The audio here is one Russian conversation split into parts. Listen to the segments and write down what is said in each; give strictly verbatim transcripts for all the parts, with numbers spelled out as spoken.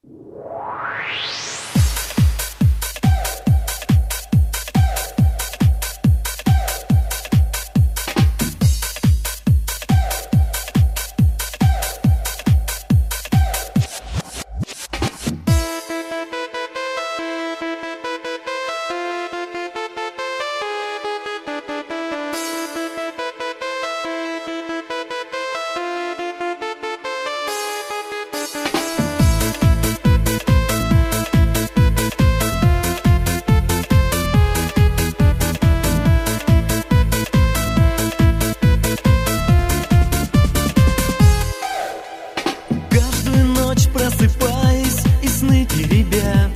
Просыпаясь и сны теребя,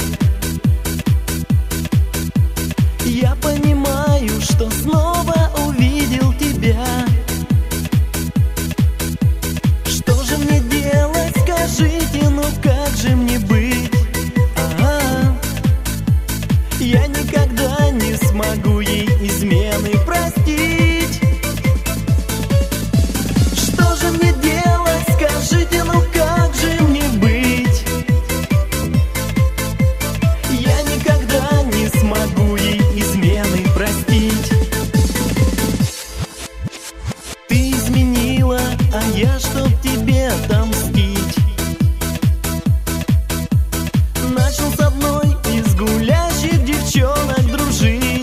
я понимаю, что снова увидел тебя. Что же мне делать, скажите, ну как же мне быть? Ага. Я никогда не смогу ей измены простить. Что же мне делать, скажите, ну как же мне быть? Смогу ей измены простить. Ты изменила, а я чтоб тебе отомстить начал с одной из гулящих девчонок дружить.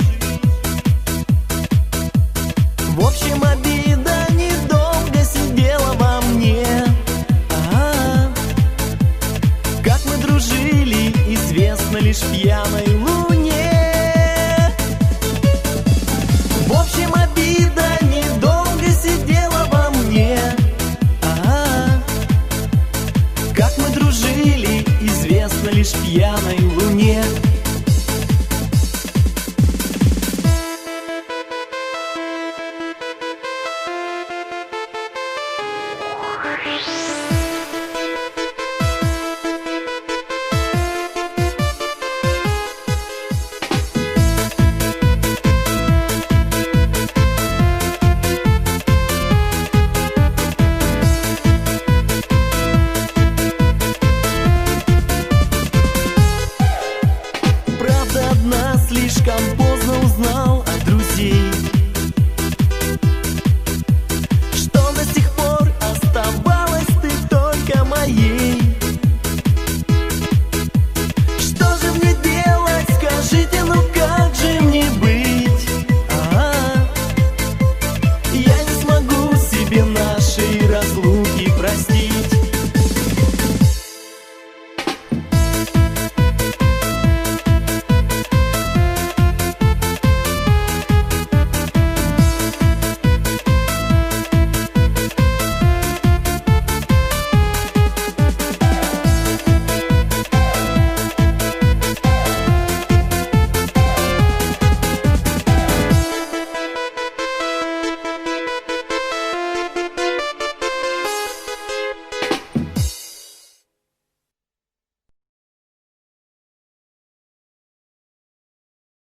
В общем, обида недолго сидела во мне. А-а-а. Как мы дружили, известно лишь пьяной луне. В общем, обида недолго сидела во мне. А-а-а. Как мы дружили, известно лишь пьяной луне.